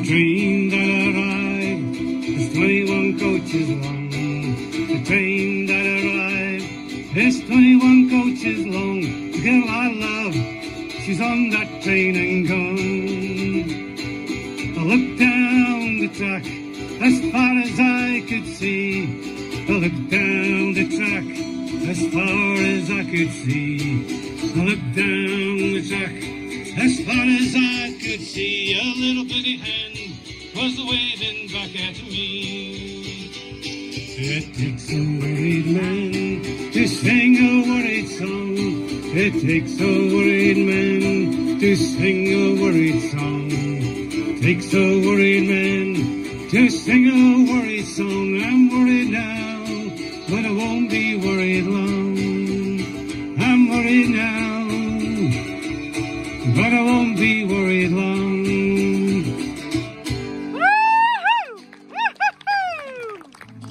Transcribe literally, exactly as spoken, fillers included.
train that arrived is twenty-one coaches long. The train that arrived is twenty-one coaches long. The girl I love, she's on that train and gone. I looked down the track as far as I could see. I looked down the track as far as I could see. I looked down the track as far as I could see. A little bitty hand was waving back at me. It takes a worried man to sing a worried song. It takes a worried man to sing a worried song. It takes a worried man to sing a worried song. I'm worried now, but I won't be worried long. I'm worried now, but I won't be worried long.